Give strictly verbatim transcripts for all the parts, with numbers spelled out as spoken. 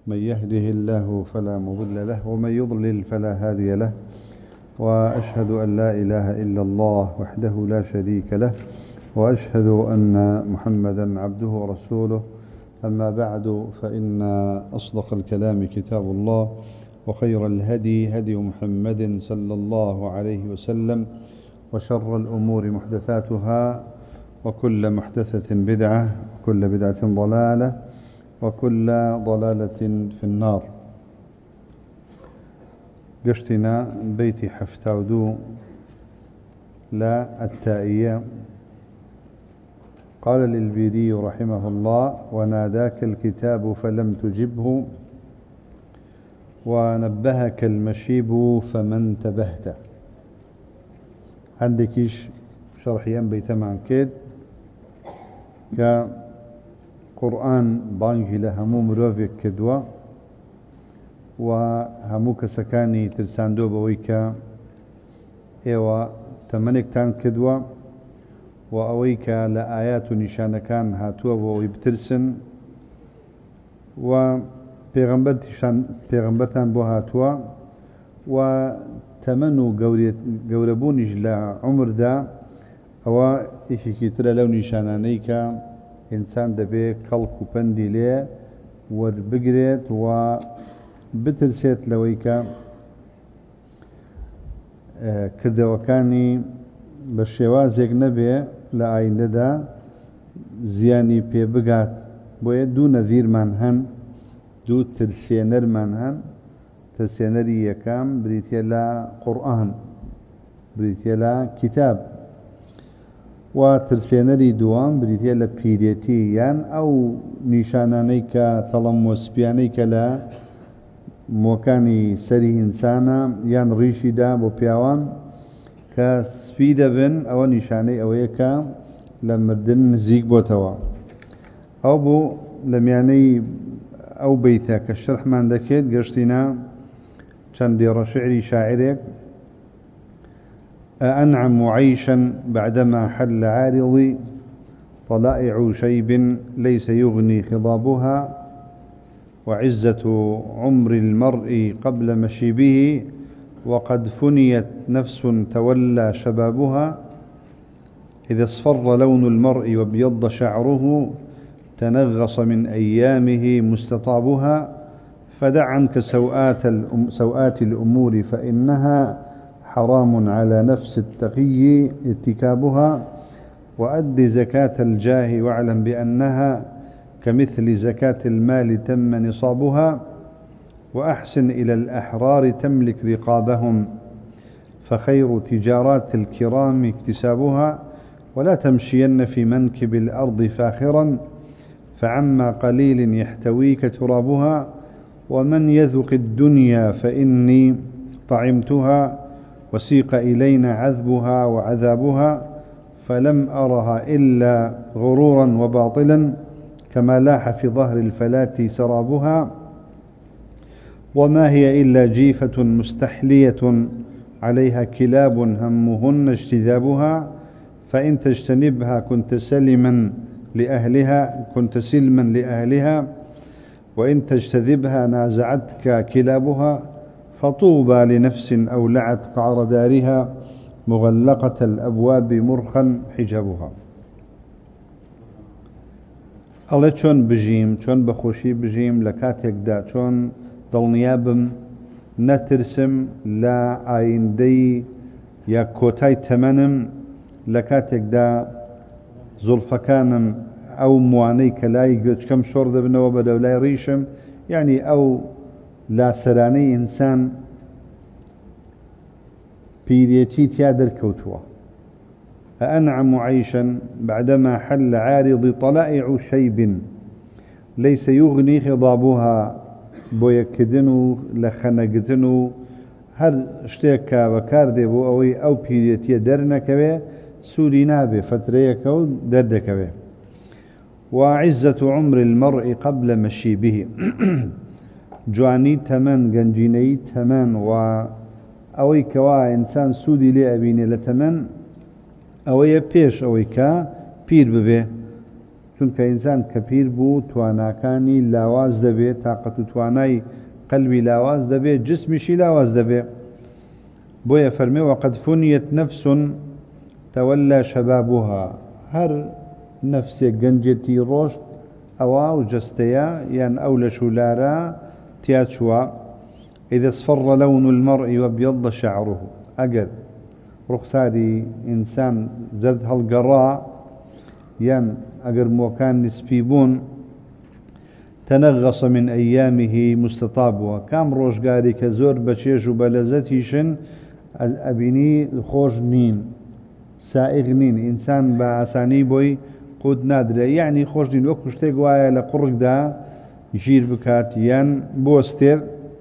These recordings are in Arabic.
من يهده الله فلا مضل له ومن يضلل فلا هادي له، وأشهد أن لا إله إلا الله وحده لا شريك له، وأشهد أن محمدا عبده ورسوله. أما بعد، فإن أصدق الكلام كتاب الله، وخير الهدي هدي محمد صلى الله عليه وسلم، وشر الأمور محدثاتها، وكل محدثة بدعة، وكل بدعة ضلالة، وكل ضلالة في النار. قشتنا بيت حفتاودو لا التائية. قال للبيري رحمه الله: وناداك الكتاب فلم تجبه، ونبهك المشيب فمن تبهت. عندكيش شرحيان بيت معن كيد كقرآن بانجي لهمو مروفيك كدوا، وهمو كسكاني ترساندو بويكا ايوا تمنك تان كدوا، وأويكا لآيات نشان كان هاتوا ويبترسن، و پیغمبر پیغمبرتان بو هاتوا، وتمنوا قوربونيش لعمر دا هو إشي كتر لو نشانانيكا إنسان دبي قلق بندي ليه وربقريت وبترسيت لويكا اه كردوكاني بشوازيك نبي لآين دا زياني بي بقات بوية دو نذير من هن، دو ترسينر من هن. ترسينري يكام بريتيا لا قرآن، بريتيا لا كتاب، وترسينري دوام بريتيا لا بيريتي يان أو نشانانيك تلمس بيانيك لا موكاني سري إنسانا يان ريشي دا بو بياوان كسفيدة بن أو نشاني أو يكا لمردن زيك بوتوا أو بو لم يعني أو بيتا كالشرح من ذكيت قرشتنا شندير شعري شاعرك: أأنعم عيشا بعدما حل عارضي، طلائع شيب ليس يغني خضابها، وعزة عمر المرء قبل مشيبه، وقد فنيت نفس تولى شبابها. إذا اصفر لون المرء وابيض شعره، تنغص من أيامه مستطابها. فدع عنك سوآت, سوآت الأمور، فإنها حرام على نفس التقي ارتكابها. وأد زكاة الجاه واعلم بأنها كمثل زكاة المال تم نصابها. وأحسن إلى الأحرار تملك رقابهم، فخير تجارات الكرام اكتسابها. ولا تمشين في منكب الأرض فاخرا، فعما قليل يحتويك ترابها. ومن يذق الدنيا فإني طعمتها، وسيق إلينا عذبها وعذابها، فلم أرها إلا غرورا وباطلا، كما لاح في ظهر الفلاة سرابها. وما هي إلا جيفة مستحلية، عليها كلاب همهن اجتذابها. فإن تجتنبها كنت سلما لأهلها كنت سلما لأهلها، وإن تجتذبها نازعتك كلابها. فطوبى لنفس أولعت قعر دارها، مغلقة الأبواب مرخا حجابها. الله چون بجيم، چون بخوشي بجيم لكاتك دا، چون دلنيابم نترسم لا آيندي يا كوتاي تمنم لكاتك دا زلفكانم أو مواني كلاي كم شرد بنو بدو لا ريشم، يعني أو لا سراني إنسان بيديتي تيادر كوتوا. أأنعم عيشا بعدما حل عارض، طلائع شيب ليس يغني خضابها. بويكدنو لخنقتنو هر اشتيكا وكاردي بو أوي أو بيديتي درنكوي سوري نابي فتريكو دردكوي. وعزة عمر المرء قبل مشيبه، جواني تمن جنجيني تمن، و أوي كوا إنسان سودي لأبيني لتمن أوي بيش أوي كا بير ببه. چونکە ئینسان کە پیر بوو تواناکانی لاواز دەبێت تاقەت و توانای قەلبی لاواز دەبێت جسمیشی لاواز دەبێت بۆیە فەرمێ وقد فنيت نفس تولى شبابها هەر نفسێک گەنجێتی ڕۆشت ئەوە و جەستەیە یان ئەو لە شولارە تیا چووە إذا اصفر لون المرء وابيض شعره أجر رخصاري إنسان زرد هالقراء ين أجر موكان نسبيبون تنغص من أيامه مستطابها كام روشقاري كزور بشيش وبلزتيشن أبيني خوش نين سائغ نين إنسان بأساني بوي قود نادرة يعني خوش نين وكشتك وايا لقرق دا يشير بكات ين بوستر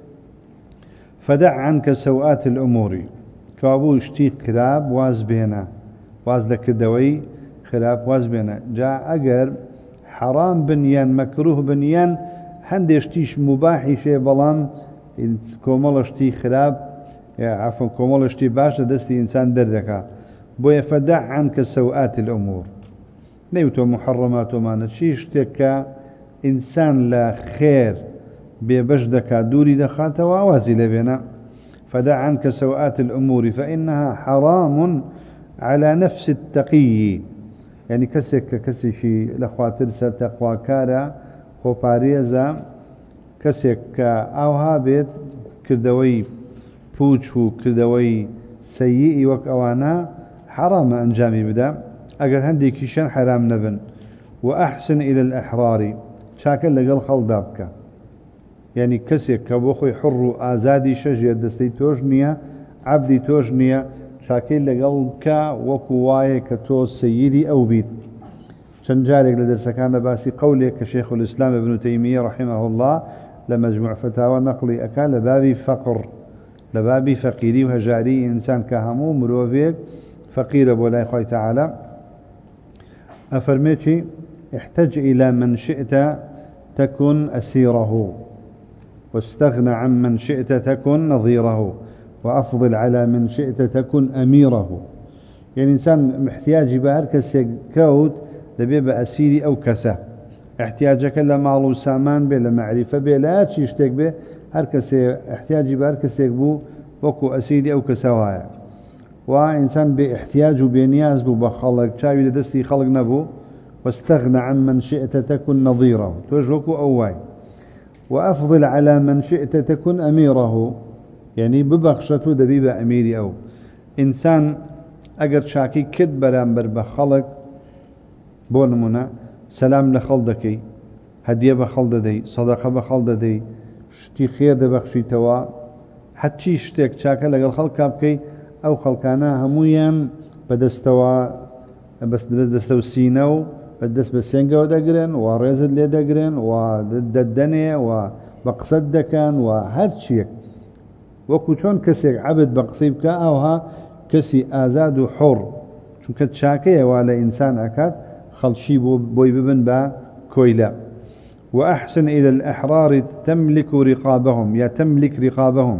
فدع عنك سوءات الأمور كابو اشتي خراب واز بينا واز لكدوي خراب واز بينا جاء أجر حرام بنيان مكروه بنيان هندي اشتيش مباحي شيء بلان كومل اشتي خراب عفوا كومل اشتي باش دستي إنسان دردكا بويا فدع عنك سوءات الأمور نيوتو محرمات وما نشيش تكا إنسان لا خير ببجدك دوري دخات ووازي لبنا فدع عنك سوءات الأمور فإنها حرام على نفس التقي يعني كسك كسشي لخواتر ستقوى كارا خوباريزا كسك أو هابت كردوي بوچو كردوي سيئي وك أوانا حرام أنجامي بدا أقل هندي كيشان حرام نبن وأحسن إلى الأحرار شاكل لقل خلدابك يعني كسيك كبوخي حر آزادي شجية دستي توجنية عبدي توجنية شاكل لقلك وكواي كتو سيدي أو بيت شنجارك لدرس كان باسي قولي كشيخ الإسلام ابن تيمية رحمه الله لمجموع فتاوى نقلي أكان لبابي فقر لبابي فقيري وهجاري إنسان كهمو مروفيك فقير أبو الله خوي تعالى أفرميتي احتج إلى من شئت تكن أسيره واستغنى عن من شئت تكن نظيره وأفضل على من شئت تكن أميره يعني إنسان محتاج بهركس كوت لبيبقى أسيري أو كسا احتياجك لمال وسامان به لمعرفة به لا تشتك به هركس احتياج بهركس بو وكو أسيري أو كسوايا وإنسان باحتياج وبنياز بو بخلق شاوي لدستي خلق نبو واستغنى عن من شئت تكن نظيره توجهكو أواي وأفضل على من شئت تكن أميره يعني ببخشته دبيب أميري أو إنسان أجر شاكي كد برامبر بخلق بونمنا سلام لخلدكي هدية بخلددي صدقة بخلددي شتي خير دبخشي توا حتى شتك شاكا لقل خلق كابكي أو خلقانا همويا بدستوا بس بس دستو سينو بدس بسينجا ودقرن وريزد لي دقرن وددني وبقصد دكان وهرشيك وكوشون كسي عبد بقصيبك أوها كسي آزاد وحر شو كت شاكية ولا إنسان أكاد خلشي بوي ببن با كويلا وأحسن إلى الأحرار تملك رقابهم يا تملك رقابهم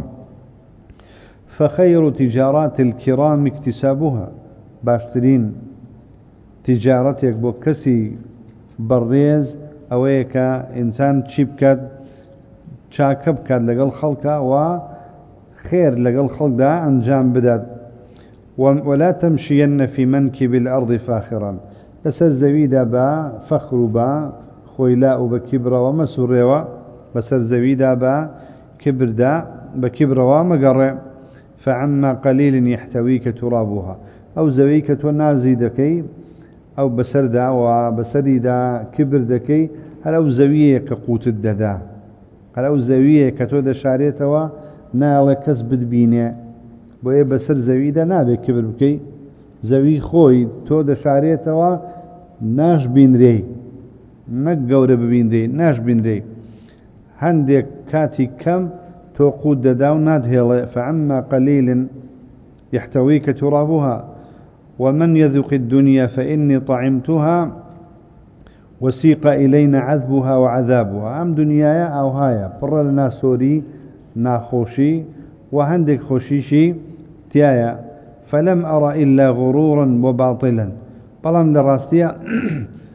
فخير تجارات الكرام اكتسابها باشترين تجارتك بو كسي بريز أويك إنسان تشيبكاد شاكبكاد لقل خلقا وخير لقل خلقا أنجام بداد ولا تمشين في منكب الأرض فاخرا لسر زويدا با فخر با خويلاء بكبر ومسروا بسر زويدا با كبر دا بكبر ومقر فعما قليل يحتويك ترابها أو زويك ونازي دكي أو بسردا وبسردا كبر دكي هل أو زوية كقوت الددا هل أو زوية كتود شاريتها نال كسب بينه بوي بسر زويدا نابي كبر بكي زوي خوي تود شاريتها ناش بين ري نقور بين ري ناش بين ري هندك كاتي كم توقود ددا ونادهل فعما قليل يحتويك ترابها ومن يذق الدنيا فإني طعمتها وسيق إلينا عذبها وعذابها أم دنيايا أو هايا بر لنا سوري ناخوشي وهندك خوشيشي تيايا فلم أرى إلا غرورا وباطلا بلان لراستيا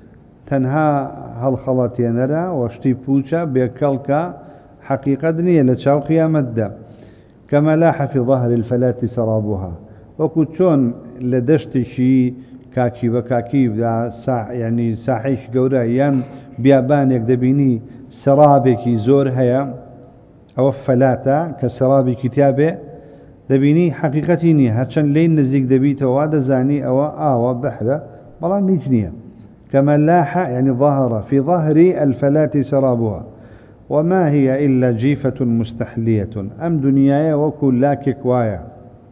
تەنها هەڵخەڵەتێنەرە و شتی پوچە بێکەڵکە حقیقەت نییە لە چاو قیامەتدا. كما لاح في ظهر الفلاة سرابها وەکو چۆن لە دەشتێکی کاکی بە کاکیدا یعنی ساحەیەکی گەورە یان بیابانێک دەبینی سەرابێکی زۆر هەیە، ئەوە فەلاتە کە سەرابێکی تیا بێ دەبینی حقیقەتی نییە، هەرچەند لێی نزیک دەبیتەوە دەزانی ئەوە ئاوە بەحرە بەڵام هیچ نییە. كما لاح يعني ظهر في ظهر الفلاة سرابها وما هي إلا جيفة مستحلية. أم دنيايا وكو لاكك وايا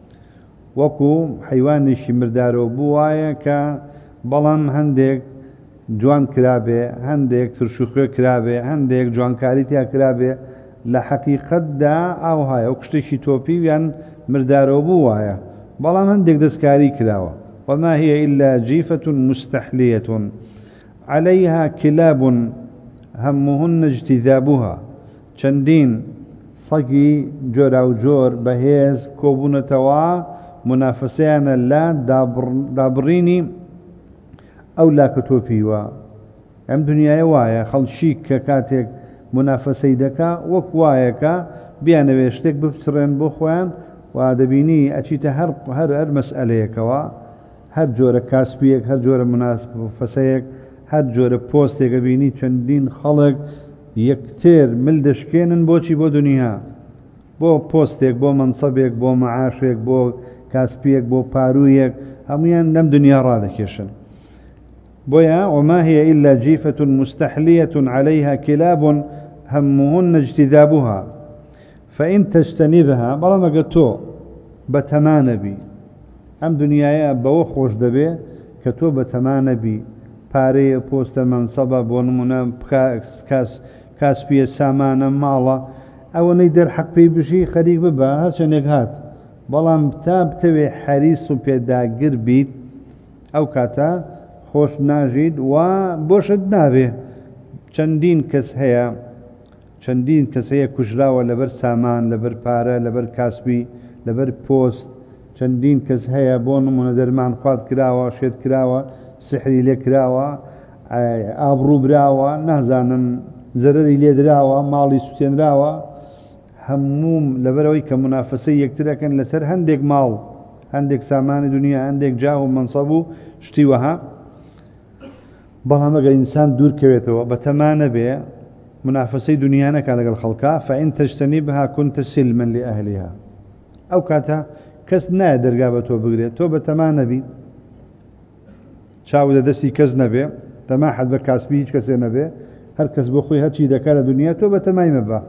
وەکو حیوانێکی مردارۆ بووایە کە بەڵام هەندێک جوان کرابێ، هەندێک ترشوخوێ کرابێ، هەندێک جوانکاری تیا کرابێ، لە حەقیقەتدا ئاوهایە و شتێکی تۆپی یان مردارۆ بووایە بەڵام هەندێک دەستکاری کراوە. وما هي إلا جيفة مستحلية عليها كلاب همهن اجتذابها. چەندین سەگی جۆرا و جۆر بەهێز کۆبوونەتەوە منافسەیانە لە دابڕینی ئەو لاکە تۆپیوە. ئەم دنیای وایە خەڵکی کە کاتێک منافسەی دەکا وەک وایەکە بیانەوێ شتێک بفچڕێن بۆ خۆیان و دەبینی ئەچیتە هەر هەر هەر مەسئلەیەکەوە، هەر جۆرە کاسبیەک، هەر جۆرە منافسەیەک، هەر جۆرە پۆستێک دەبینی چەندین خەڵک یەکتر مل دەشکێنن بۆچی بۆ دنیا، بۆ پۆستێک، بۆ منسەبێک، بۆ مەعاشێک، بۆ کاسپیەک، بۆ پارویەک، هەمویان لەم دنیا ڕادەکێشن. بۆیە وما هي إلا جيفة مستحلية عليها كلاب همهن اجتذابها فإن تجتنبها. بەڵام ئەگەر تۆ بەتەمانەبی ئەم دنیاە بەوە خۆش دەبێ کە تۆ بەتەمانەبی، پارەیە، پۆستە، مەنسەبە، بۆ نمونە کاسپیە، سامانە، ماڵە، ئەوەنەی دەرحەق پێی بژی خەریک ببە هەرچەندێک هات، بەڵام تا بتەوێ حەریص و پێداگر بیت ئەو کاتە خۆش ناژید و بۆشت نابێ. چەندین کەس هەیە چەندین کەس هەیە کوژراوە لەبەر سامان، لەبەر پارە، لەبەر کاسبی، لەبەر پۆست. چەندین کەس هەیە بۆ نمونە دەرمان خوارد کراوە، شێت کراوە، سحری لێ کراوە، ئابڕوو براوە، نازانم زەرەری لێدراوە، ماڵی سوتێنراوە، هەموو لەبەرەوەی کە منافسەی یەکترەکەن لەسەر هەندێک ماڵ، هەندێک سامانی دنیا، هەندێک جاه و منسەب و شتی وەها. بەڵام ئەگەر ئینسان دوورکەوێتەوە بەتەمانە بێ منافسەی دنیا نەکات لەگەڵ خەڵکا فإن تجتنبها كنت سلما لأهلها. ئەو کاتە کەس نایە دەرگا بە تۆ بگرێت، تۆ بەتەمانە بی، چاو لە دەستی کەس نەبێ، تەماحەت بە کاسبی هیچ کەسێ نەبێ، هەر کەس بۆ خۆی هەرچی دەکات لە دنیا تۆ بەتەمای مەبە.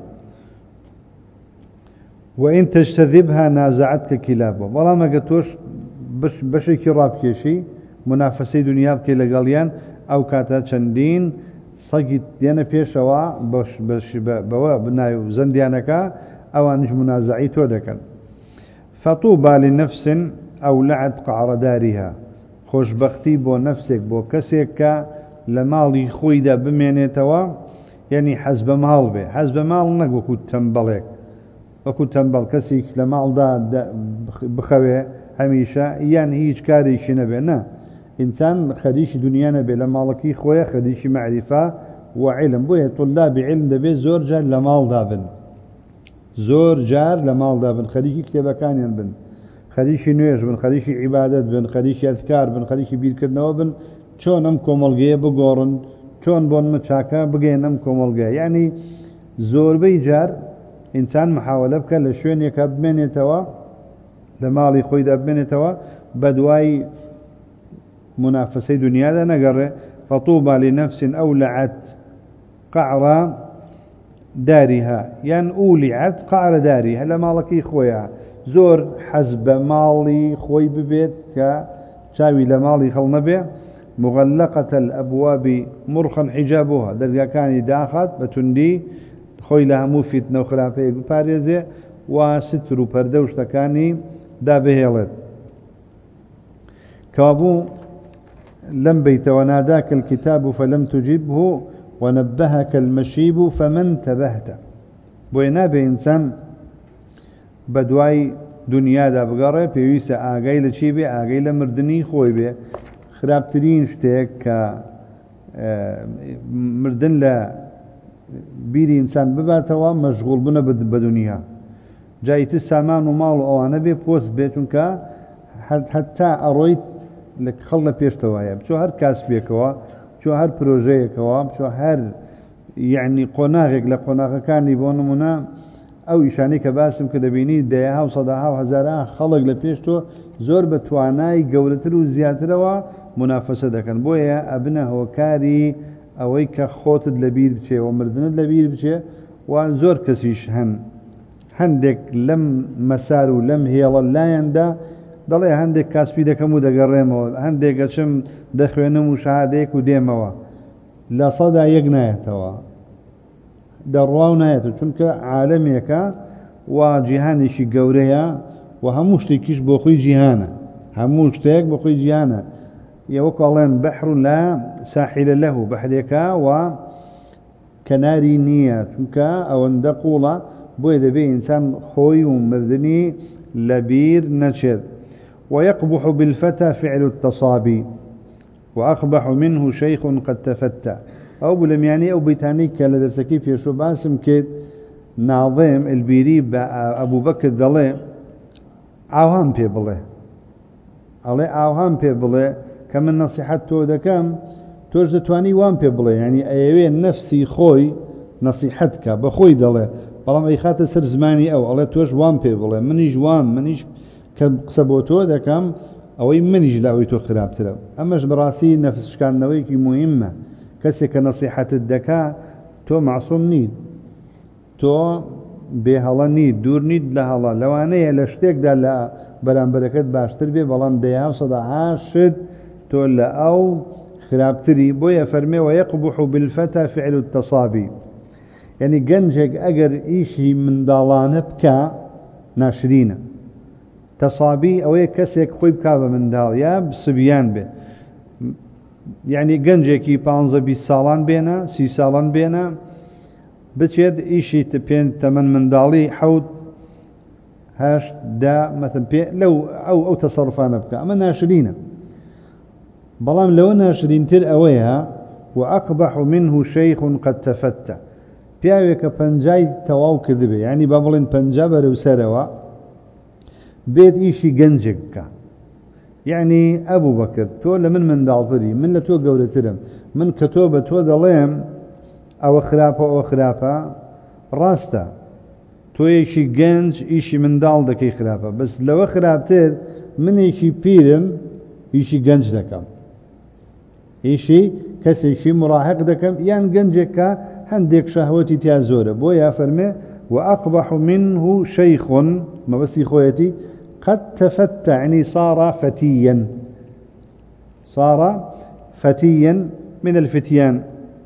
وإن تجتذبها نازعتك كلابه. بەڵام ئەگەر تۆش بەشێکی ڕابکێشی منافسەی دنیا بکەی لەگەڵیان ئەو کاتە چەندین سەگی دێنە پێشەوە بەوە بناوی و زەندیانەکە ئەوانش منازعی تۆ دەکەن. فطوبى لنفس أولعت قعر دارها. خۆشبەختی بۆ نەفسێک، بۆ کەسێک کە لە ماڵی خۆیدا بمێنێتەوە، یعنی حەز بە ماڵ بێ، حەز بە ماڵ نەک وەکو تەمبەڵێک، وەکو تەمبەڵ کەسێک لە ماڵدا بخەوێ هەمیشە یان هیچ کارێکی نەبێ. نە، ئینسان خەریکی دنیا نەبێ، لە ماڵەکەی خۆیە خەریکی مەعریفە و عیلم. بۆیە طولابی عیلم دەبێت زۆر جار لە ماڵدا بن، زۆر جار لە ماڵدا بن، خەریکی کتێبەکانیان بن، خەریکی نوێژ بن، خەریکی عیبادەت بن، خەریکی ئەذکار بن، خەریکی بیرکردنەوە بن، چۆن ئەم کۆمەڵگەیە بگۆڕن، چۆن بۆن مچاکە بگەین ئەم کۆمەڵگەیە. یعنی زۆربەی جار ئینسان محاولە بکە لە شوێنێکە بمێنێتەوە، لە ماڵی خۆیدا بمێنێتەوە، بە دوای منافسەی دنیادا نەگەڕێ. فطوبى لنفس أولعت قعر دارها یان ئولعت قعر دارها، لە ماڵەکەی خۆیە زۆر حەز بە ماڵی خۆی ببێت کە چاوی لە ماڵی خەڵ نەبێ. مغلقة الأبواب مرخا حجابها. دەرگاکانی داخات بە توندی خۆی لە هەموو فیتنە و خراپەیەک بپارێزێ و ستر و پەردە و شتەکانی دابهێڵێت. کەوابوو لەم بەیتەوە ناداك الكتاب فلم تجبه ونبهك المشيب فمن تبهت. بۆیە نابێ ئینسان بە دوای دنیادا بگەڕێ، پێویستە ئاگای لە چی بێ؟ ئاگای لە مردنی خۆی بێ. خراپترین شتێک کە مردن لا بيري إنسان بباتوا مشغول بنا بدنيا جايت السامان ومال أو أنا بي بوست بيتونك حتى أرويت لك خلنا بيشتوايا بشو هر كاس بيكوا بشو هر بروجي كوا بشو هر يعني قناغك لقناغ كان يبون منا أو إشاني كباسم كدبيني ديها وصداها وهزارها خلق لبيشتو زور بتواناي قولتر وزيادتر ومنافسة دكان بويا أبنه هوكاري أويك خوتد لبير بشي ومردند لبير بشي وزور كسيش هن هندك لم مسارو لم هيلا لا يندا ضلي هندك كاسبي دكمو دقريمو هندك أشم دخوينو مشاهديك وديموا لا صدى يقنايتوا درواو نايتو چونك عالميكا وجهانشي قوريا وهموشتكيش بوخوي جهانا هموشتك بوخوي جهانا يوكالين بحر لا ساحل له بحريكا وكناري نية چونك او اندقولا بويدا بي انسان خوي ومردني لبير نشد ويقبح بالفتى فعل التصابي وأقبح منه شيخ قد تفتى أو بلمياني أو بيتاني كلا درسكي في شو باسم كيد ناظم البيري أبو بكر دلي عوام بي بلي علي عوام بي بلي كمن نصيحته دكام توجد تواني وام بي بلي يعني أيوين نفسي خوي نصيحتك بخوي دلي بلام أي خاطر سر زماني أو علي توجد وام بي بلي منيش وام منيش كسبوتو دكام أو منيش لاوي تو خراب تلو أماش براسي نفس كان نويكي مهمة كسك نصيحة الدكاء تو معصوم نيد تو بهلا نيد دور نيد لهلا لو أنا لشتك دا لا بلان بركات باشتر بي بلان ديها وصدعها شد تو لا أو خراب تري بويا فرمي ويقبح بالفتى فعل التصابي يعني جنجك أجر إيشي من دالان بكا ناشرين تصابي أو كسك خوي بكابة من دال يا بصبيان به يعني جنجكي بانزا بي سالان بينا سي سالان بينا بتشد إيشي تبين تمن من دالي حود هاش دا مثلا بي لو أو أو تصرفان بكا أما ناشرين بلام لو ناشرين تر أويها وأقبح منه شيخ قد تفتى بياويك بنجاي تواو كذبه يعني بابلين بنجابر وسروا بيت إيشي جنجك يعني أبو بكر تولى من من دالطري من لتو قولة ترم من كتوبة تو دليم أو خرافة أو خرافة راستا تو إيشي جنج إيشي من دال دكي خرافة بس لو خرافتر من إيشي بيرم إيشي جنج دكم إيشي كس إيشي مراهق دكم يعني جنجك هنديك شهوتي تيازورة بويا فرمي وأقبح منه شيخ ما بس خويتي قد تفتى يعني صار فتيا صار فتيا من الفتيان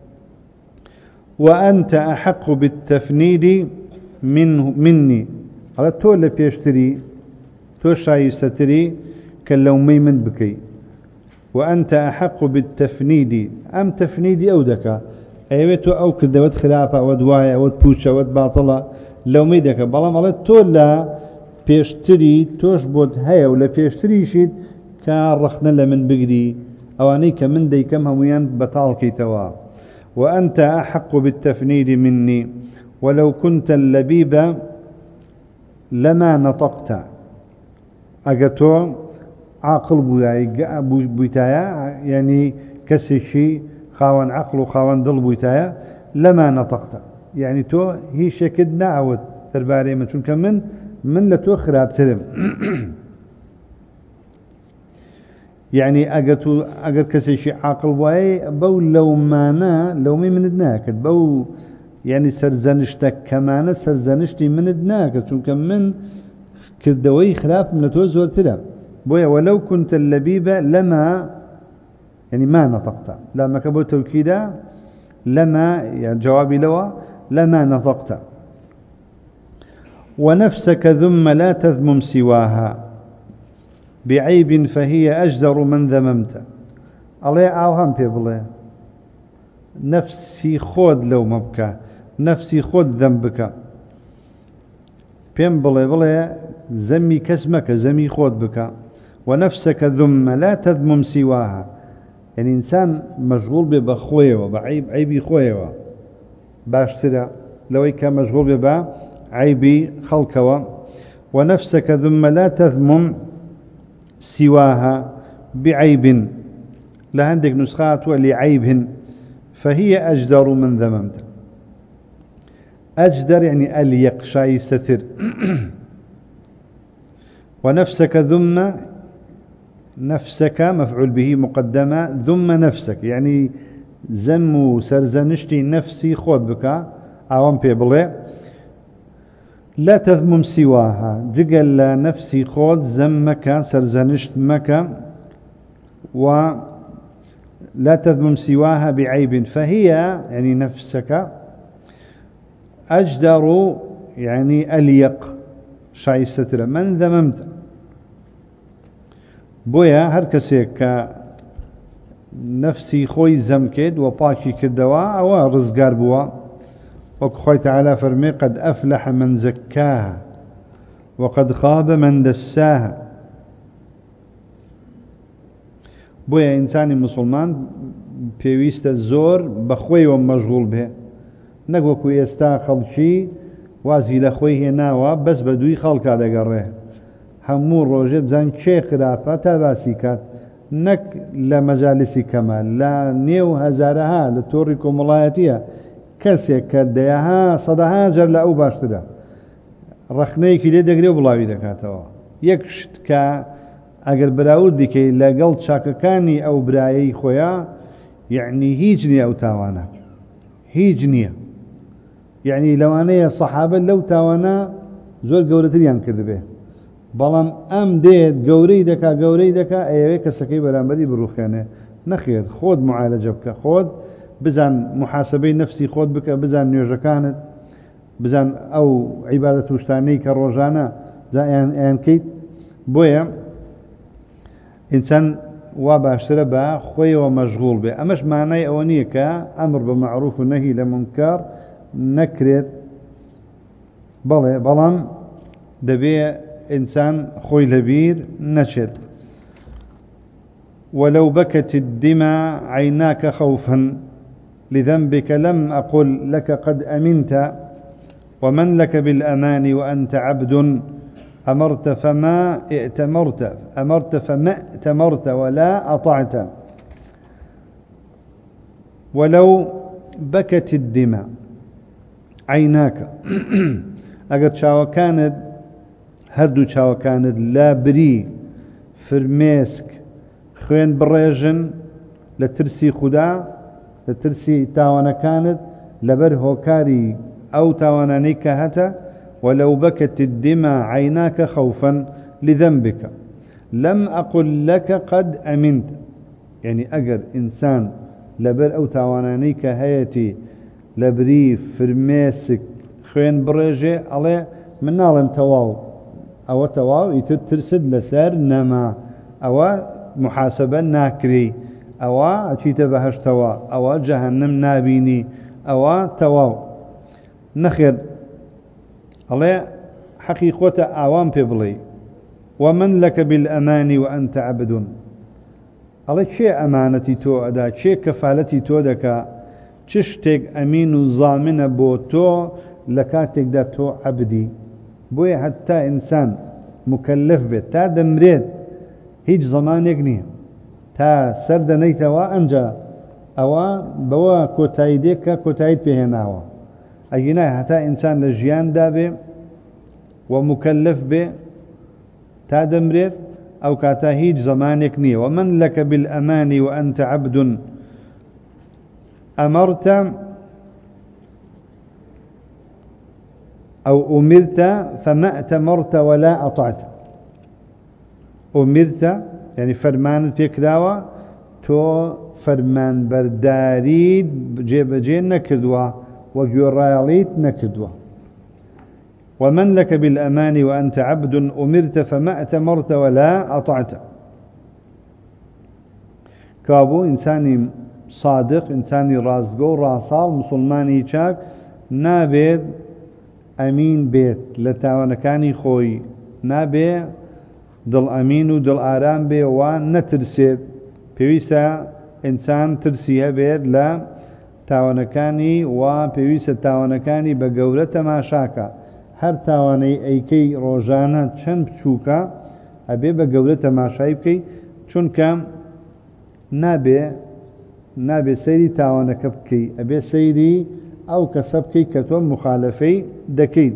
وأنت أحق بالتفنيد منه مني على تول بيشتري توشاي ستري كاللومي من بكي وأنت أحق بالتفنيد أم تفنيدي أو دكا أيوتو أو كدوت خلافة ودوايا ودبوشة ودباطلة لومي دكا بلام على تول بيشتري توش بود هيا ولا بيشتري شيد كان رخنا لمن بقدي أوانيك من دي كم هميان بطالكي توا وأنت أحق بالتفنيد مني ولو كنت اللبيب لما نطقت أقتو عاقل بويتايا يعني كسي شي خاوان عقل وخاوان دل بويتايا لما نطقت يعني تو هي شكدنا أو ترباري ما تشون من من لتو خراب ترم يعني أجتو أجت كسي شيء عاقل واي بو لو مانا لو مي من دناك بو يعني سرزنشتك كمان سرزنشتي من دناك شو من كدوي خلاف من لتو زور ترم بويا ولو كنت اللبيبة لما يعني ما نطقت لما كبو توكيدا لما يعني جوابي لوا لما نطقت ونفسك ذم لا تذمم سواها بعيب فهي أجدر من ذممت الله أوهم بيبله نفسي خود لو مبكى نفسي خود ذنبك بيم بله بله زمي كسمك زمي خود بك ونفسك ذم لا تذمم سواها يعني إنسان مشغول ببخويه وبعيب عيبي خويه باشترى لو كان مشغول ببا عيبي خلقه. ونفسك ثم لا تذمم سواها بعيب، لهندك نسخات ولعيب، فهي أجدر من ذممت. أجدر يعني أليق شايستر. ونفسك ذم، نفسك مفعول به مقدمة، ذم نفسك يعني زم سرزنشتي نفسي خود بك عوام بيبلي. لا تذمم سواها جقل نفسي خود زمك سرزنشت مك، ولا تذمم سواها بعيب، فهي يعني نفسك أجدر يعني أليق شايستر من ذممت. بويا هر كسيك نفسي خوي زمكد وباكي كدوا أو رزقار بوا، وكخوي تعالى فرمي قد أفلح من زكاها وقد خاب من دساها. بويا إنسان مسلمان بيويست الزور بخوي ومشغول به، نقوكو يستا خلشي وازي لخوي هناوا بس بدوي خلق هذا قره همون روجه بزن چه خلافه تباسي كات نك لمجالسي كمال لا نيو هزارها لتوريكو ملاياتيها كسي كديها صدها جر لأو باشتره رخنه كي لدقري وبلاوي دكاتوا يكشت كا اگر براود ديكي لقل شاككاني او برايي خويا يعني هيجني او تاوانا هيجني يعني لو أنا صحابة لو تاوانا زور قورتريان كذبه بلام أم ديت قوري دكا قوري دكا أيوه كسكي برامبري بروخانه نخير خود معالجة بك خود بزن محاسبي نفسي خود بك بزن نيوجا كانت بزن أو عبادة وشتاني كروجانا زان ان كيت بويا إنسان واباشتر با خوي ومشغول به أمش معناه أونية كأمر بمعروف ونهي لمنكر نكرت بله بلان دبي إنسان خوي لبير نشد. ولو بكت الدماء عيناك خوفا لذنبك لم أقل لك قد أمنت، ومن لك بالأمان وأنت عبد أمرت فما ائتمرت أمرت فما ائتمرت ولا أطعت. ولو بكت الدماء عيناك أقد شاو كانت هردو شاو كانت لا بري فرميسك خوين بريجن لترسي خدا لترسي تاوانا كانت لبر هوكاري أو تاوانا نيكا هتا. ولو بكت الدماء عيناك خوفا لذنبك لم أقل لك قد أمنت، يعني أجر إنسان لبر أو تاوانا نيكا هيتي لبري فرميسك خوين بريجي عليه من نالم تواو أو تواو يترسد لسار نما أو محاسبة ناكري أو أشيت بهش توا أو جهنم نابيني أو تواو نخير عليه حقيقة أعوام بيبلي. ومن لك بالأمان وأنت عبد، عليه شيء أمانتي تو أدا شيء كفالتي تو دكا تشتك أمين وضامن بوتو لكاتك دا تو عبدي. بوي حتى إنسان مكلف بيت تا دمريد هيج زمان يقني تا سرد نيتوا أنجا أو بوا كوتايديك كوتايد بهناوا أجينا حتى إنسان لجيان دابي ومكلف به تا دمريد أو كاتا هيج زمان يقني. ومن لك بالأمان وأنت عبد أمرت أو أمرت فما أتمرت ولا أطعت. أمرت يعني فرمان فكراوة تو فرمان برداريد جيب جين نكدوا وجوراليت نكدوا. ومن لك بالأمان وأنت عبد أمرت فما أتمرت ولا أطعت. كابو إنساني صادق إنساني رازقو راسال مسلماني شاك نابد أمين بيت لتاوانكاني خوي نابد دل أمين ودل آرام بي وان نترسيد بيويسا إنسان ترسي هبيد لا تاوانكاني وبيويس تاوانكاني بقولة ما شاكا هر تاواني أيكي روجانا چند بچوكا أبي بقولة ما شايبكي چونك نابي نابي سيري تاوانك بكي أبي سيري أو كسبكي كتو مخالفي دكيد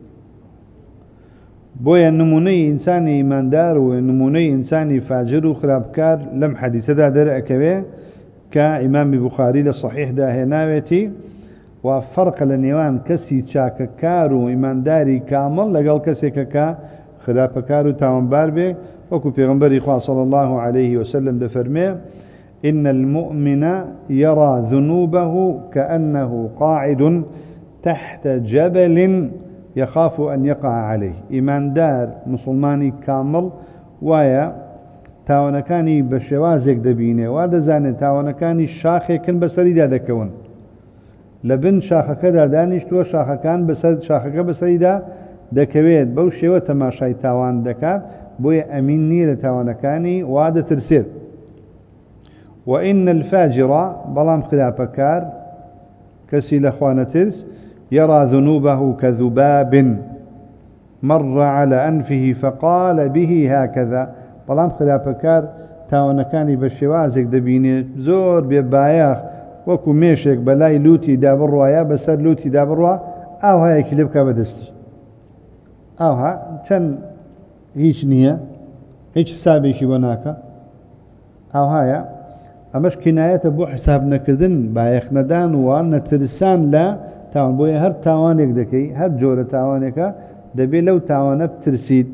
بويا نموني إنساني إيماندار ونموني إنساني فاجر وخرابكار لم حديث دا در أكوي كإمام بخاري لصحيح دا هناويتي وفرق لنيوان كسي چاككار وإيمانداري كامل لقال كسي كا خرابكار وتاوانبار بي وكو پیغمبر إخوة صلى الله عليه وسلم دفرمي إن المؤمن يرى ذنوبه كأنه قاعد تحت جبل يخاف أن يقع عليه إيمان دار مسلماني كامل ويا تاوانكاني بشوازك دبينه وهذا زاني تاوانكاني شاخي كن بسري دا دكون لبن شاخك دا دانيش تو شاخكان بسر شاخك بسري دا دكويت بوشي وتماشاي تاوان دكات بويا أمين نير تاوانكاني وهذا ترسير وإن الفاجر بلام خلافكار كسي لخوانة ترس يرى ذنوبه كذباب مر على أنفه فقال به هكذا بلام خلافكار تاوانكاني بشوازك دبيني زور بيباياخ وكو ميشك بلاي لوتي دابروا يا بسر لوتي دابروا أو هاي كلبك بدستي أو ها كان هيش نية هيش حسابي شي بناك أو هاي أمش كناية بو حساب نكردن بايخ ندان وان نترسان لا تاوان بويا هر تاوانك دكي هر جورة تاوانك دبي لو تاوان بترسيد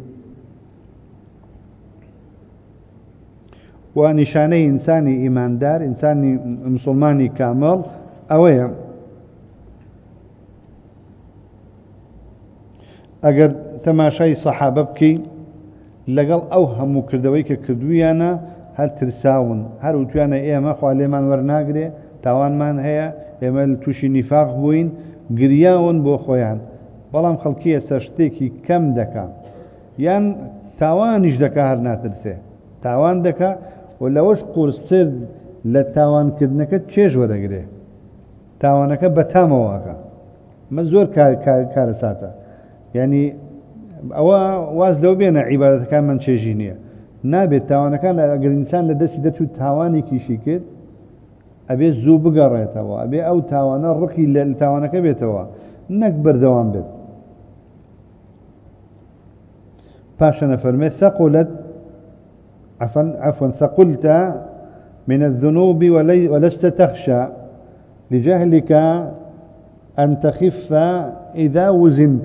ونشاني إنساني إيماندار إنساني مسلماني كامل أويا أقر تماشاي صحابة بكي لقل أوهم كردويك كردويانا هل ترساون هل وتوانا إيما خواليمان ورناقري تاوان مان هيا إيما لتوشي نفاق بوين قرياون بو خويان بلام خلقية ساشتيكي كم دكا يان تاوانش دكا هر ناترسي تاوان دكا ولا وش قرصر لتاوان كدنك تشيج ورقري تاوانك بتامواكا مزور كار كار كارساتا يعني أوا واز لو بينا عبادة كان من تشيجينية نابێت تاوانەکان ئەگەر ئینسان لە دەستی دەچوو تاوانێکیشی کرد ئەبێ زوو بگەڕێتەوە ئەبێ ئەو تاوانە ڕقی لە تاوانەکە بێتەوە نەک بەردەوام بێت پاشە نەفەرمێت ثقلت عفوا عفوا ثقلت من الذنوب ولست تخشى لجهلك أن تخف إذا وزنت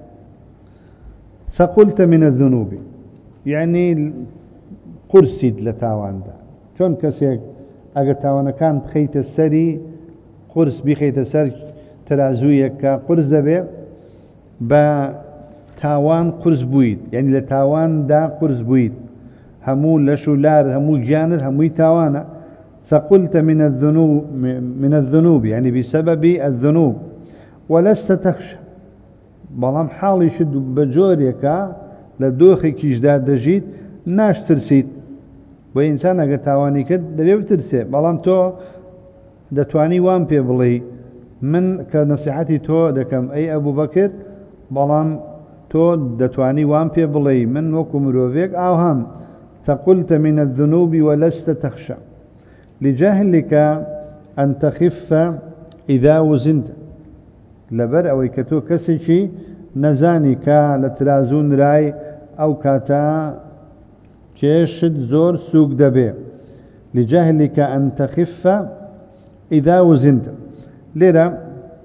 ثقلت من الذنوب يعني قرسيد لتاوان دا چون كسيك اگه تاوان كان بخيت السري قرس بخيت السر ترازويك قرس دبي با تاوان قرس بويد يعني لتاوان دا قرس بويد همو لشولار همو جانر همو تاوانا فقلت من الذنوب من الذنوب يعني بسبب الذنوب ولست تخشى بلام حالي شد بجوريك لدوخي كيجداد دجيت ناش ترسيت وإنسان اگه تاواني كد دبي بترسي بلام تو دتواني وان بي بلي من كنصيحتي تو دكم أي أبو بكر بلام تو دتواني وان بي بلي من وكو مروفيك أو هم فقلت من الذنوب ولست تخشى لجهلك أن تخف إذا وزنت لبر أو يكتو كسيشي نزاني كا لترازون راي أو كاتا كيشد زور سوق دبي لجهلك أن تخف إذا وزنت ليرا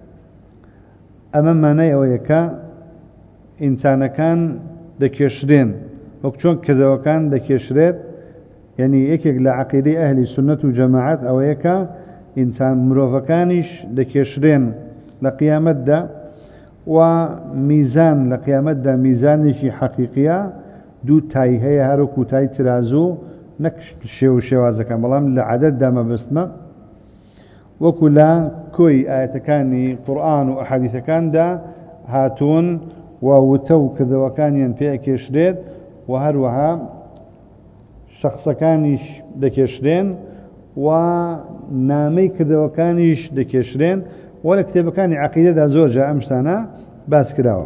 أمام ماني أو يكا إنسان كان دكيشرين وكشون كذا وكان دكيشريت يعني يكيك لعقيدة أهل السنة وجماعات أو يكا إنسان مروفكانيش دكيشرين لقيامة دا وميزان لقيامة دا ميزان شي حقيقية دو تاي هي هاروكو تاي ترازو نكش شيو شوازة كان بلام لعدد دا ما بسنا وكلا كوي آية كاني قرآن وأحاديث كان دا هاتون ووتو كذا وكان ينفع كيشريد وهروها شخص كانيش دكيشرين و نامەی کردەوەکانیش دەکێشرێن و لە کتێبەکانی عەقیدەدا زۆرجار ئەم شتانە باس کراوە.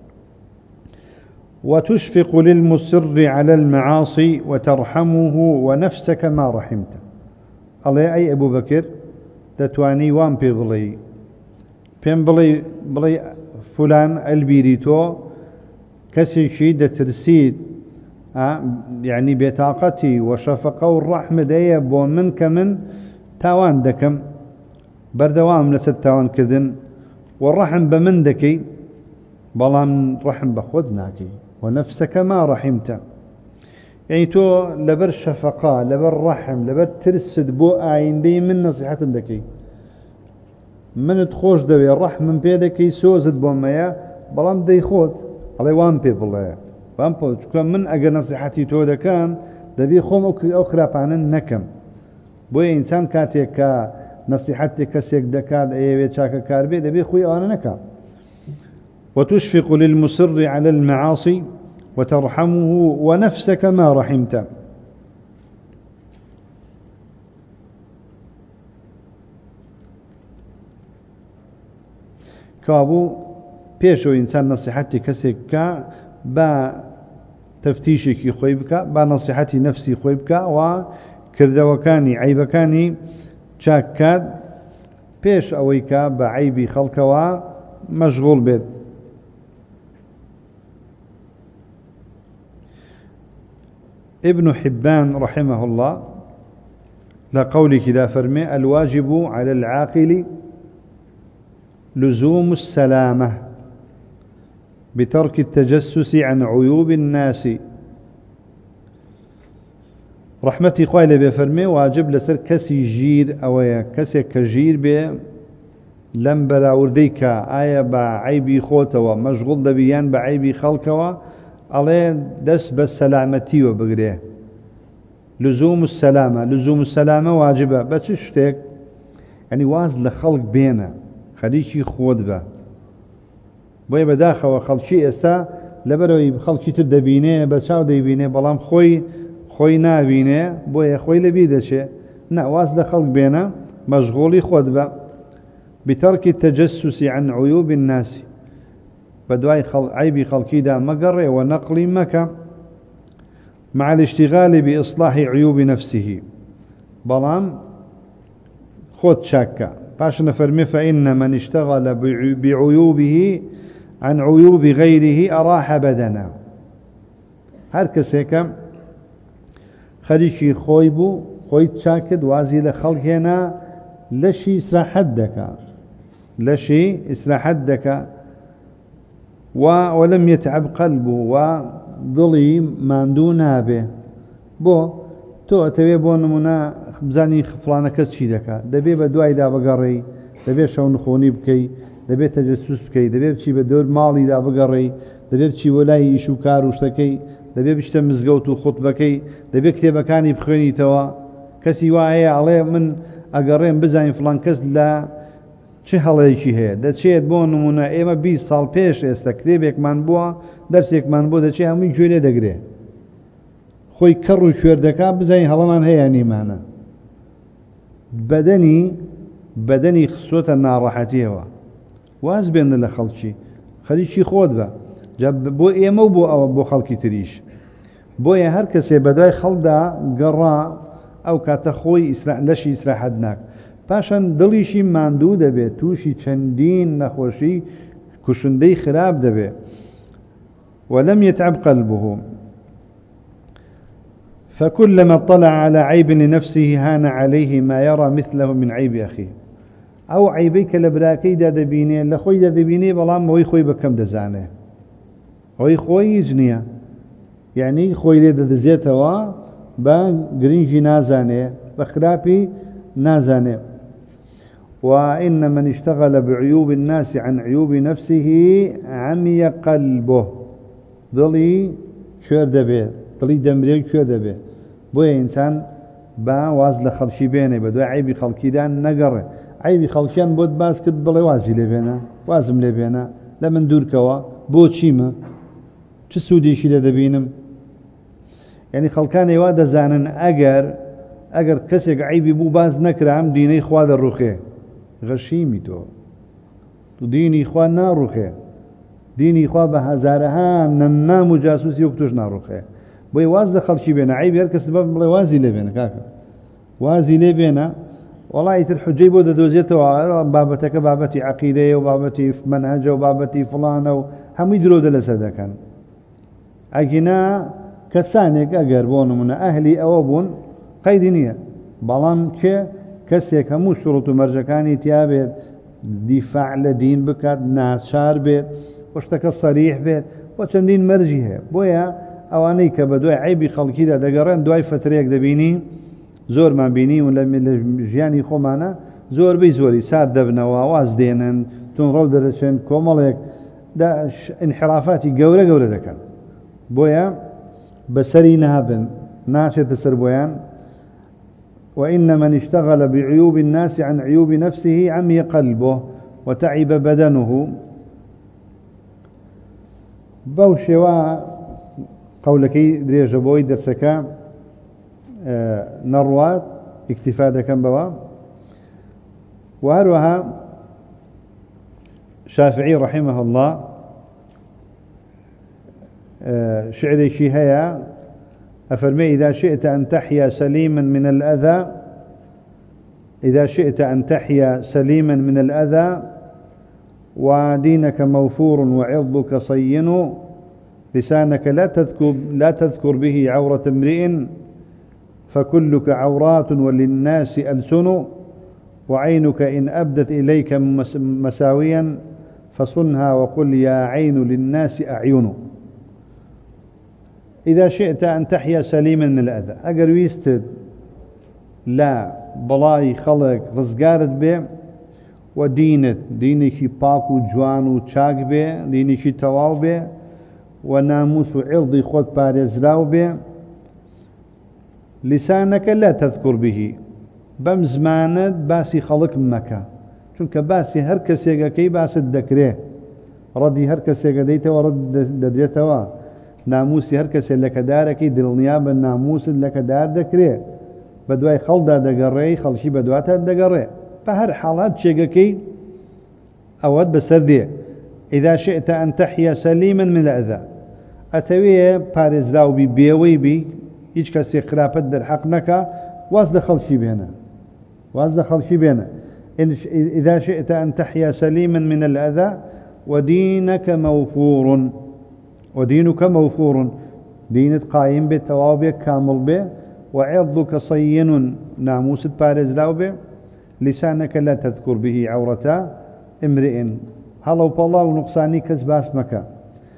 وتشفق للمصر على المعاصي وترحمه ونفسك ما رحمت. الله أي أبو بكر دەتوانی وام پێ بڵێ پێم بڵێ بڵێ فلان ئەلبیری تۆ کەسێکی دەترسید یعنی بێتاقەتی و شەفەقە و ڕەحمت هەیە بۆ من کە من تاوان دەکەم بەردەوام لەسەر تاوانکردن و ڕەحم بە من دەکەی بەڵام ڕەحم بە خۆت ناکەی و نەفسەکە ما ڕەحیمتە. یعنی تۆ لەبەر شەفەقە لەبەر ڕەحم لەبەر ترست بۆ ئایندەی من نەسیحەتم دەکەی منت خۆش دەوێ ڕەحمم پێ دەکەی سۆزت بۆ مەیە بەڵام دەیخۆت ئەڵێ وام پێ بڵێ وام پێ چونکە من ئەگەر نەسیحەتی تۆ دەکەم دەبێ خۆم ئەو خراپانە نەکەم. بۆیە ئینسان کاتێک کە نەسیحەتێک کەسێک دەکات ئەیەوێ چاکە کار بێ دەبێ خۆی ئەوانە نەکات. وتشفق للمصر على المعاصي وترحمه ونفسك ما رحمت. كابو بيشو إنسان نصيحتي كسيكا با تفتيشك خويبك با نصيحتي نفسي خويبك وكردوكاني عيبكاني شاكاد بيش أويكا بعيبي خلق ومشغول بيت. ابن حبان رحمه الله لقولي كذا فرمي الواجب على العاقل لزوم السلامة بترك التجسس عن عيوب الناس. رحمتي خوالي بفرمي واجب لسر كسي جير أويا كسي كجير بي لم بلا ورديكا آية بعيبي خوتوا مشغول دبيان بعيبي خلقوا عليه دس بالسلامتي وبقريه. لزوم السلامة لزوم السلامة واجبة بتشتك يعني واز لخلق بينا خليكي خود به بوي بداخل وخلشي استا لبروي بخلقي تدبينه بساو ديبينه بلام خوي خوي نابينه بوي خوي لبيدشه نا واز لخلق بينا مشغولي خود به بترك التجسس عن عيوب الناس بدواي خل... عيبي خلقي دا مقر ونقل مكة مع الاشتغال بإصلاح عيوب نفسه بلام خود شاكا باش نفرمي فإن من اشتغل بعيوبه عن عيوب غيره أراح بدنا هر كسيك خليشي خويبو خويت شاكد وازي لخلق هنا لشي إسراحدك لشي إسراحدك ولم يتعب قلبه وضلي ماندو نابه بو تو اتوي بو نمونا بزاني فلانه كس شي دكا دبي بدواي دا بقري دبي شون خوني بكي دبي تجسس بكي دبي بشي بدور مالي دا بقري دبي بشي ولاي شو كارو شتكي دبي بشت مزغوت وخطبكي دبي كتابكاني بخوني توا كسي واهي عليه من اقرين بزاني فلان كس لا چه هەڵەیەکی هەیە دەچێت بۆ نمونە ئێمە بیست ساڵ پێش ئێستا کتێبێکمان بووە دەرسێکمان بۆ دەچێت هەمووی گوێ دەگرێ خۆی کەڕ و کوێر دەکا بزانین هەڵەمان هەیە نیمانە بەدەنی بەدەنی خستووەتە ناڕەحەتیەوە واز بێنە لە خەڵکی خەریکی خۆت بە بۆ ئێمە و بۆ ئەوە بۆ خەڵکی تریش بۆیە هەر کەسێ بەدوای خەڵدا گەڕا ئەو کاتە خۆی لەشی ئیسراحەت ناک پاشان دڵیشی ماندوو دەبێت تووشی چەندین نەخۆشی کوشندەی خراپ دەبێت ولم يتعب قلبه فكلما اطلع على عيب لنفسه هان عليه ما يرى مثله من عيب أخيه أو عيبيك لبراكي دا دبيني لخوي دا دبيني بلام وي خوي بكم دزانه وي خوي يجنيه يعني خوي ليدا دزيتوا با گرنجي نازانه بخرابي نازانه وإن من اشتغل بعيوب الناس عن عيوب نفسه عمي قلبه ضلي شور دبي ضلي دمري شور دبي بوي إنسان با واز لخلشي بينه بدو عيبي خلقي دان نقر عيبي خلقيان بود باس كد بلي وازي لبينا وازم لبينا لمن دور كوا بو چيما چه سودي شي دبينم يعني خلقان يوادا زانن اگر ئەگەر کەسێک عیبی بوو باز نەکرام دینەی خوا دەڕوخێ غەشیمی تۆ تو دینی خوا ناڕوخێ دینی خوا بە هەزارەها نەمام و جاسوسی وەک توش ناڕوخێ بۆی واز لە خەڵکی بێنە عیبی هەر کەس بڵێ وازی لێ بێنە کاکە وازی لێ بێنە وەڵی تر حجەی بۆ دەدۆزێتەوە بابەتەکە بابەتی عەقیدەیە و بابەتی مەنهەجە و بابەتی فڵانە و هەمووی درۆ دە لەسەر دەکەن ئەگینا کەسانێک ئەگەر بۆ نمونە ئەهلی ئەوە بوون قەیدی نییە بەڵام کێ کەسێک هەموو شوڕت و مەرجەکانی تیا بێت دیفاع لە دین بکات ناچار بێت بۆ شتەکە سەریح بێت بۆ چەندین مەرجی هەیە بۆیە ئەوانەی کە بە دوای عیبی خەڵکیدا دەگەڕێن دوای فترەیەک دەبینی زۆرمان بینی و لە ژیانی خۆمانە زۆربەی زۆری سار دەبنەوە واز دێنن تونڕەو دەرەچێن کۆمەڵێک انحرافاتی گەورە گەورە دەکەن بۆیە بەسەری نابن ناچێتە سەر بۆیان وإن من اشتغل بعيوب الناس عن عيوب نفسه عمي قلبه وتعب بدنه بوشوا قولك دريجة بوي درسك نروات اكتفاء كم بوا وهروها شافعي رحمه الله شعري شيهيا أفرمي إذا شئت أن تحيا سليما من الأذى إذا شئت أن تحيا سليما من الأذى ودينك موفور وعرضك صين لسانك لا تذكر لا تذكر به عورة امرئ فكلك عورات وللناس ألسن وعينك إن أبدت إليك مساويا فصنها وقل يا عين للناس أعين إذا شئت أن تحيا سليما من الأذى أجر ويستد لا بلاي خلق رزقارت به ودينت دينك باك وجوان وشاك به دينك تواو به وناموس عرضي خود بارزراو به لسانك لا تذكر به بمزمانت باسي خلق مكة چونك باسي هر كسيغا كي باس الدكره ردي هر كسيغا ديته ورد ددريتوا ناموسی هر کسی لکه داره کی دلنیا به ناموس لکه دار دکره بدوای خلدا دگره خلشی بدواتا دگره به هر حالات چیگه کی اود بسردی اذا شئت ان تحيا سليما من الاذى اتوی پارزراو بی بیوی بی هیچ کسی خرافت در حق نکا واز دخل شي بينه واز دخل شي بينه اذا شئت ان تحيا سليما من الاذى ودينك موفور ودينك موفور دينت قائم بالتواب كامل به وعرضك صين ناموس بارز لاو به لسانك لا تذكر به عورة امرئ هلو بالله ونقصاني كسباس مكا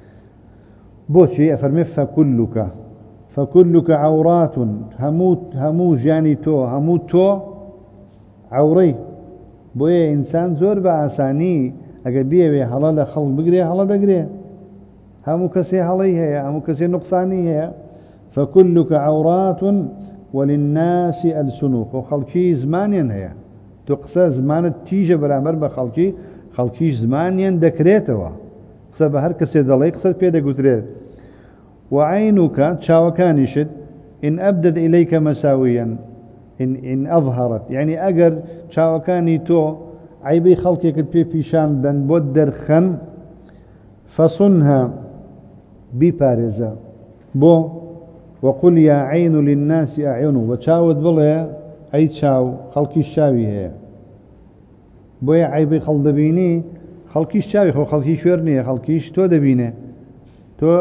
بوشي أفرمي فكلك فكلك عورات هموت همو جاني تو هموت تو عوري بويا إنسان زور بأساني أقل بيه هلا لخلق بقري هلا دقري همو كسي هلي هي همو كسي نقصاني هي فكلك عورات وللناس ألسنوك وخلقي زمانيا هي تقصى زمان تيجي برامر بخلقي خلقي زمانيا دكريتوا قصى بهر كسي دلي قصى بيدا قدريت وعينك تشاوكانيشد إن أبدت إليك مساويا إن إن أظهرت يعني أجر تشاوكاني تو عيبي خلقك في فيشان دن بدر خن فصنها ببارزة بو وقل يا عين للناس أعين وتشاود بلا أي تشاو خلقي الشاوي هي بو يا عيبي خلق دبيني خلقي الشاوي خو خلقي شورني خلقي تو دبينه تو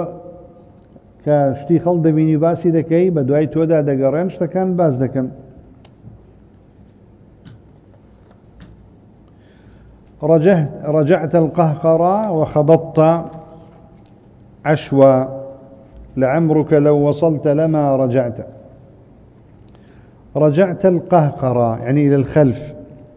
كشتي خلق دبيني باسي دكي بدواي تو دا دقرن شتكن باس دكن رجعت رجعت القهقرى وخبطت عشوى لعمرك لو وصلت لما رجعت رجعت القهقرى يعني إلى الخلف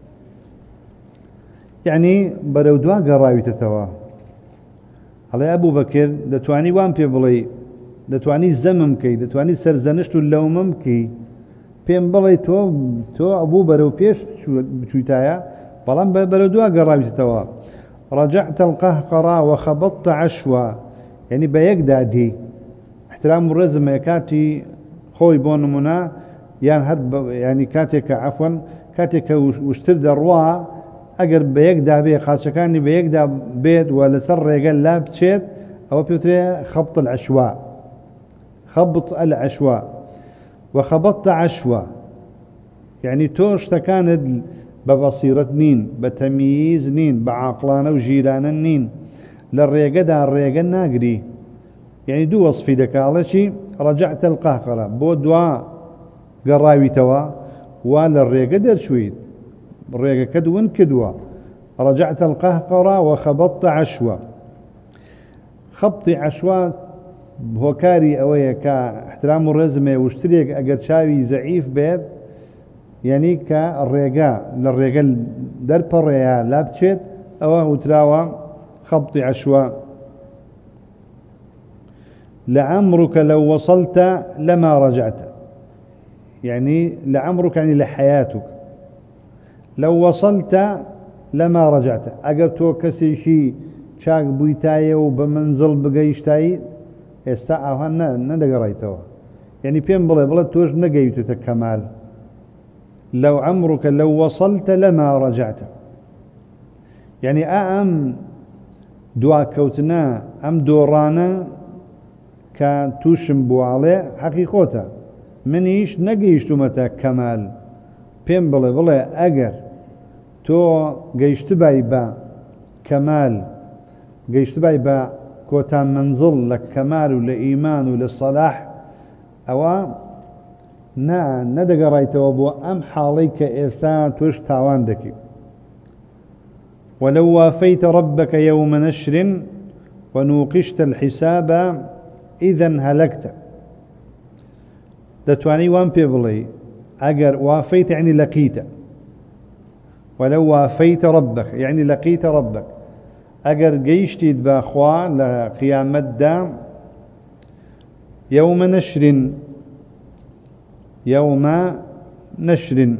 يعني برودوا قراوي تتوا على أبو بكر دتواني وان بيبلي دتواني زمم كي دتواني سرزنشت اللومم كي بين بلي تو تو أبو برو بيش شو بتويتايا بلان برودوا قراوي تتوا رجعت القهقرى وخبطت عشوى يعني بيك دادي احترام الرزم يكاتي خوي بون منا يعني هرب يعني كاتك عفوا كاتك وشتر دروا أجر بيجدا بيه خاصة كان بيجدا بيت ولا سر رجال لا بتشيت أو بيوتري خبط العشواء خبط العشواء وخبطت عشواء يعني توش تكاند ببصيرة نين بتمييز نين بعقلانة وجيرانة نين للريقة دا الريقة ناقري يعني دو وصفي دكالة رجعت القهقرة بودوا قراوي توا ولا الريقة در شويد الريقة كدوان كدوا رجعت القهقرة وخبطت عشوة خبطي عشوة هو كاري اويا كاحترام الرزمة واشتريك اقر شاوي زعيف بيت يعني كالريقة للريقة در بريا لا بتشيت او وتراوى خبطي عشوة لعمرك لو وصلت لما رجعت يعني لعمرك يعني لحياتك لو وصلت لما رجعت اگر تو كسي شي چاك بويتاي وبمنزل بقيشتاي استا اوهن ندقريتوا يعني بين بلا بلا توج نقيتو تكمال لو عمرك لو وصلت لما رجعت يعني ام دوا كوتنا ام دورانا كان توشم بوالي حقيقوتا منيش نقيشتو متى كمال بين بلا بلا اگر تو قيشت باي با كمال قيشت باي با كوتا منزل لكمال ولإيمان وللصلاح او نا ندقريت وابو ام حاليك استا توش تاوان دكي ولو وافيت ربك يوم نشر ونوقشت الحساب اذا هلكت دتواني وان بيبلي اگر وافيت يعني لقيت ولو وافيت ربك يعني لقيت ربك اگر قيشتي باخوا لقيام الدام يوم نشر يوم نشر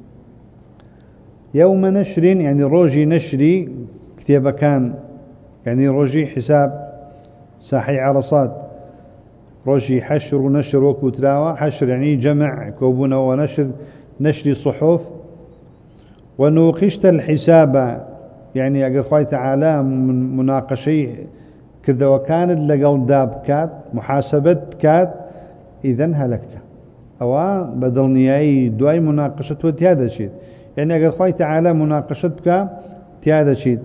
يوم نشر يعني روجي نشري كتابة كان يعني روجي حساب ساحي عرصات روجي حشر ونشر وكتراوة حشر يعني جمع كوبنا ونشر نشر صحف ونوقشت الحساب يعني أقول خوي تعالى من مناقشي كذا وكانت لقل داب كات محاسبة كات إذن هلكت أو بدل نياي دواي مناقشة وتهذا شيء يعني أقول خوي تعالى مناقشتك تهذا شيء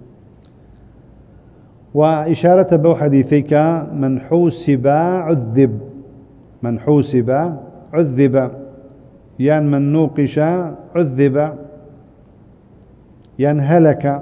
وإشارة بو حديثيك من حوسب عذب من حوسب عذب يعني من نوقش عذب يعني هلك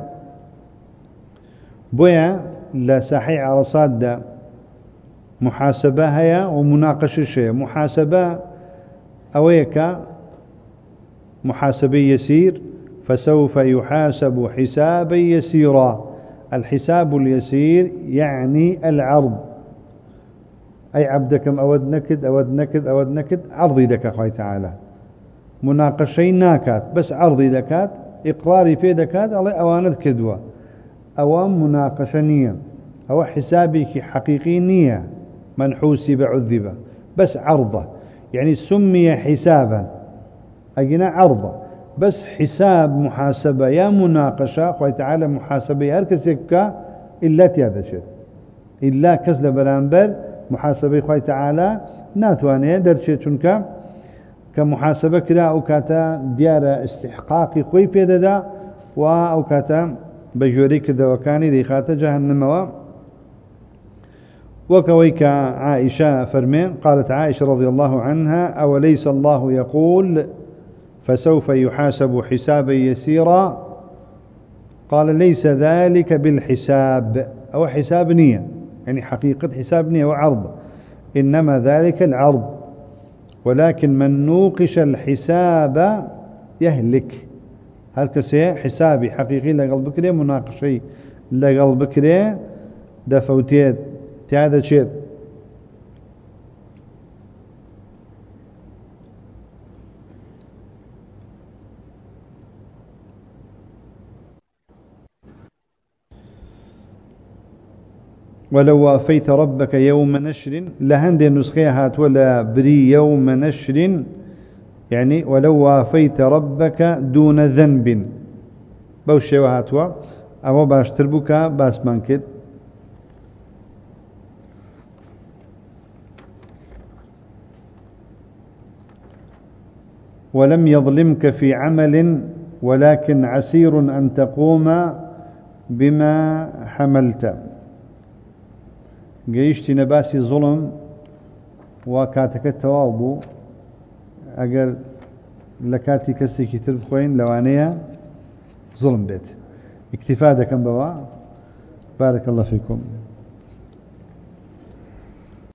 بويا لساحي عرصات دا محاسبة هيا ومناقشة شيء محاسبة أويك محاسبي يسير فسوف يحاسب حسابا يسيرا الحساب اليسير يعني العرض أي عبدكم أود نكد أود نكد أود نكد عرضي دك أخوي تعالى مناقشي ناكات بس عرضي دكات إقراري في دكات الله أواند كدوة أوام مناقشة نية أو حسابي حقيقي نية من حوسب عذب بس عرضه يعني سمي حسابا أجنا عرضه بس حساب محاسبة يا مناقشة أخوي تعالى محاسبة هركس يبكى إلا تيادا شيء إلا كسل برانبر محاسبة أخوي تعالى ناتواني درشي چونك كمحاسبة كلا أو كاتا ديار استحقاقي خوي بيددا أو كاتا بجوري كذا وكاني دي خاتا جهنم وكويك عائشة فرمين قالت عائشة رضي الله عنها أوليس الله يقول فسوف يحاسب حسابا يسيرا قال ليس ذلك بالحساب أو حساب نية يعني حقيقة حساب نية وعرض إنما ذلك العرض ولكن من نوقش الحساب يهلك هالكسي حسابي حقيقي لقلبك ليه مناقشي لقلبك ليه دفوتيت هذا شيء ولو وافيت ربك يوم نشر لهند نسخيها ولا بري يوم نشر يعني ولو وافيت ربك دون ذنب بوشي وهاتوا أو باشتربك باس مانكت ولم يظلمك في عمل ولكن عسير أن تقوم بما حملت قيشت نباسي ظلم وكاتك التوابو أجر لكاتي كسي كتر خوين لوانيا ظلم بيت اكتفاء كم بوا بارك الله فيكم.